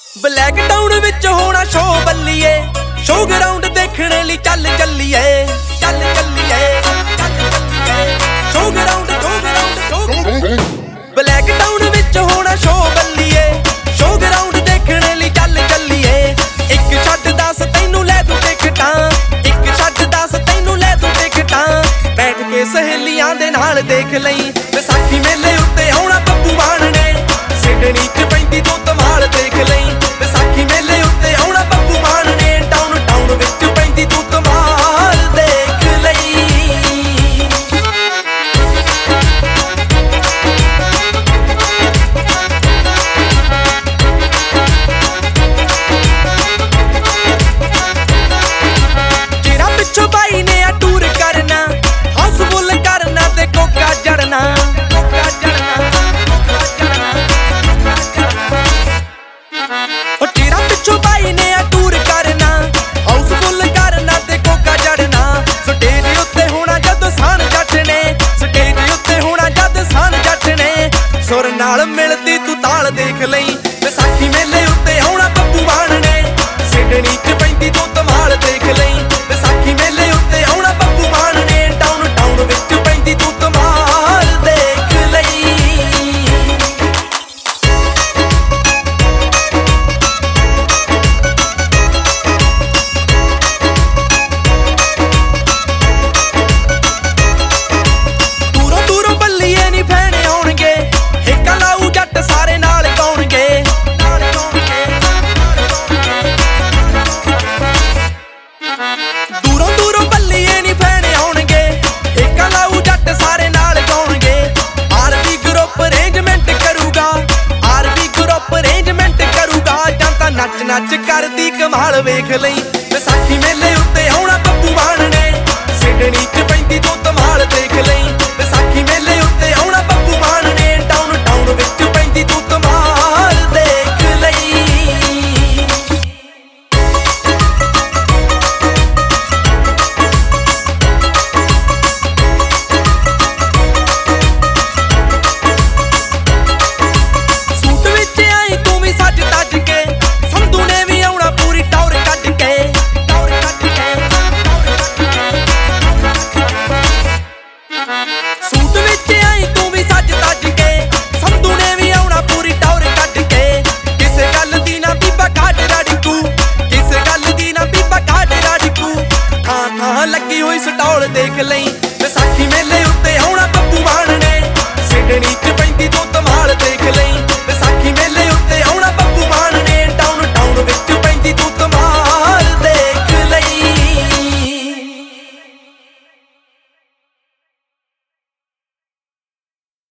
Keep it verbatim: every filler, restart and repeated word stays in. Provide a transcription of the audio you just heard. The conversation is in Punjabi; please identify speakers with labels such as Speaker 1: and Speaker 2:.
Speaker 1: ਬਲੈਕ ਟਾਊਨ ਵਿੱਚ ਹੋਣਾ ਸ਼ੋ ਬੱਲੀਏ, ਸ਼ੋ ਗਰਾਊਂਡ ਦੇਖਣ ਲਈ ਚੱਲ ਚੱਲੀਏ, ਚੱਲ ਚੱਲੀਏ, show ground show ground show. Blacktown ਵਿੱਚ ਹੋਣਾ ਸ਼ੋ ਬੱਲੀਏ, ਸ਼ੋ ਗਰਾਊਂਡ ਦੇਖਣ ਲਈ ਚੱਲ ਚੱਲੀਏ। ਇੱਕ ਛੱਡ ਦੱਸ ਤੈਨੂੰ ਲੈ ਦੂੰ ਟਿਕਟਾਂ, ਇੱਕ ਛੱਡ ਦੱਸ ਤੈਨੂੰ ਲੈ ਦੂੰ ਟਿਕਟਾਂ। ਬੈਠ ਕੇ ਸਹੇਲੀਆਂ ਦੇ ਨਾਲ ਦੇਖ ਲਈ ਵਿਸਾਖੀ ਮੇਲੇ ਉੱਤੇ ਆਉਣਾ ਬੱਬੂ ਮਾਨ ਨੇ। ਸਿਡਨੀ ਚ ਪੈਂਦੀ ਤੂੰ ਧਮਾਲ ਦੇਖ ਲਈ ਵਿਸਾਖੀ ਮੇਲੇ ਉੱਤੇ ਆਉਣਾ ਬੱਬੂ ਮਾਨ ਨੇ। ਟਾਊਨ ਟਾਊਨ ਵਿੱਚ ਪੈਂਦੀ ਤੂੰ ਧਮਾਲ ਦੇਖ ਲਈ। ਤੇਰਾ ਪਿੱਛੋਂ ਬਾਈ ਨੇ ਆ ਟੂਰ ਕਰਨਾ, ਹਾਊਸਫੁੱਲ ਕਰਨਾ ਤੇ ਕੋਕਾ ਜੜਨਾ, ਕੋਕਾ ਜੜਨਾ, ਕੋਕਾ ਜੜਨਾ। ਉਹ ਤੇਰਾ ਪਿੱਛੋਂ ਬਾਈ ਨੇ ਆ ਟੂਰ ਕਰਨਾ, ਹਾਊਸਫੁੱਲ ਕਰਨਾ ਤੇ ਕੋਕਾ ਜੜਨਾ। ਸਟੇਜ ਉੱਤੇ ਹੋਣਾ ਜਦ ਸਾਨ ਜੱਟ ਨੇ, ਸਟੇਜ ਉੱਤੇ ਹੋਣਾ ਜਦ ਸਾਨ ਜੱਟ ਨੇ। ਸੁਰ ਨਾਲ ਮਿਲਦੀ ਤੂੰ ਤਾਲ ਦੇਖ ਲਈ ਵਿਸਾਖੀ ਮੇਲੇ ਉੱਤੇ ਆਉਣਾ ਬੱਬੂ ਮਾਨ ਨੇ। ਸਿਡਨੀ ਚ ਪੈਂਦੀ ਤੂੰ ਧਮਾਲ ਦੇਖ ਲਈ ਵਿਸਾਖੀ ਮੇਲੇ ਉੱਤੇ ਆਉਣਾ ਬੱਬੂ ਮਾਨ ਨੇ। ਟਾਊਨ ਟਾਊਨ ਵਿੱਚ ਪੈਂਦੀ ਤੂੰ ਧਮਾਲ ਦੇਖ ਲਈ। ਦੂਰੋਂ ਦੂਰੋਂ ਬੱਲੀਏ ਨੀ ਫੈਨ ਆਉਣਗੇ, ਹੇਕਾਂ ਲਾਊ ਜੱਟ ਸਾਰੇ ਨਾਲ ਗਾਉਣਗੇ, ਨਾਲ ਗਾਉਣਗੇ, ਨਾਲ ਗਾਉਣਗੇ। ਦੂਰੋਂ ਦੂਰੋਂ ਬੱਲੀਏ ਨੀ ਫੈਨ ਆਉਣਗੇ, ਹੇਕਾਂ ਲਾਊ ਜੱਟ ਸਾਰੇ ਨਾਲ ਗਾਉਣਗੇ। ਆਰਬੀ ਗਰੁੱਪ ਅਰੇਂਜਮੈਂਟ ਕਰੂਗਾ, ਆਰਬੀ ਗਰੁੱਪ ਅਰੇਂਜਮੈਂਟ ਕਰੂਗਾ। ਜਾਂ ਤਾਂ ਨੱਚ ਨੱਚ ਕਰਦੀ ਕਮਾਲ ਵੇਖ ਲਈ ਵਿਸਾਖੀ ਮੇਲੇ